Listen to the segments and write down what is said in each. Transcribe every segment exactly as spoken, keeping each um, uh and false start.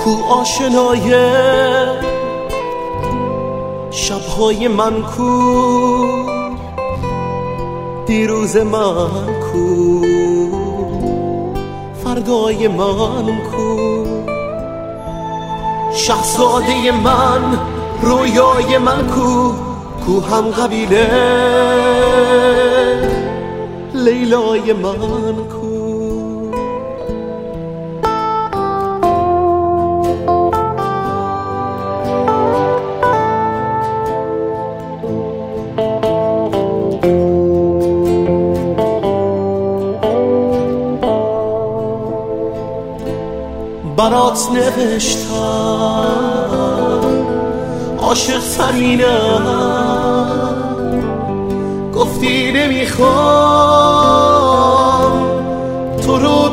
کو آشنای شبهای من کو، دیروز من کو، فردای من کو، شهزاده من، رویای من کو، کو هم قبیله لیلای من کو. برات نوشتم عاشق ترینم، گفتی نمیخوام تو رو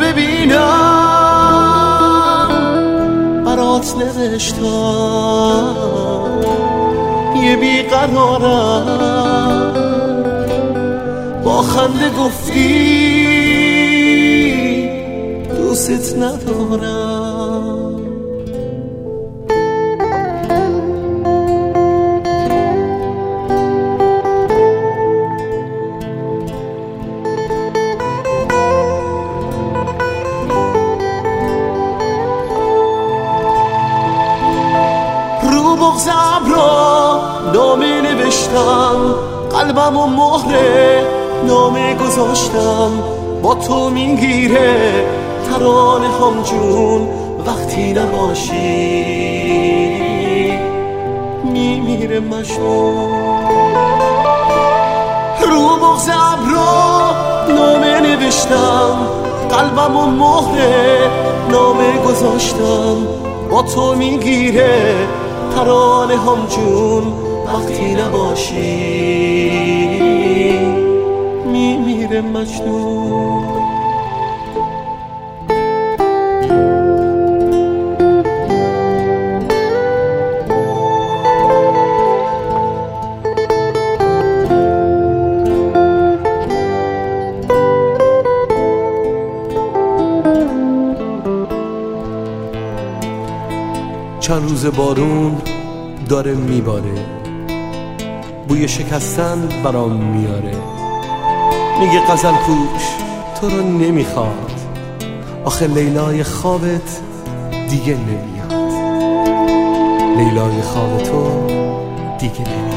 ببینم. برات نوشتم یه بیقرارم، با خنده گفتی دوست ندارم. رو بغضم را نامه نوشتم، قلبم و مهره نامه گذاشتم. با تو میگیره ترانه هم جون، وقتی نباشی میمیره مجنون. رو بغضم را نامه نوشتم، قلبم و مهره نامه گذاشتم. با تو میگیره ترانه هم جون، وقتی نباشی میمیره مجنون. چند روز بارون داره میباره، بوی شکستن برام میاره. میگه غزل پوش تو رو نمیخواد، آخه لیلای خوابت دیگه نمیاد. لیلای خواب تو دیگه نمیاد.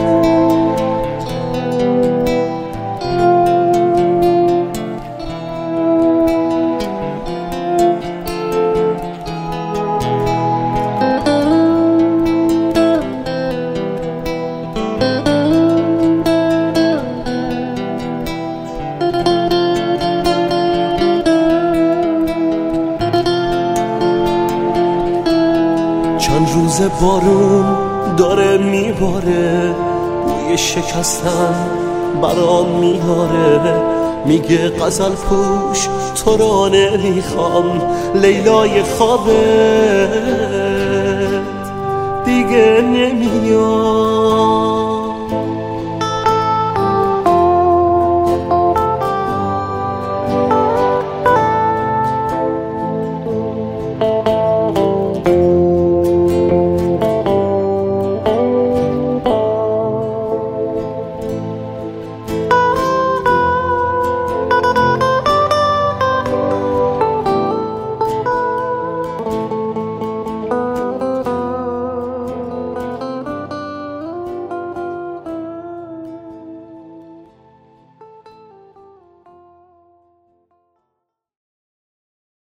چند روز بارون داره میباره، بوی شکستن برام میاره. میگه غزل پوش تو را نمیخوام، لیلای خوابت دیگه نمیاد.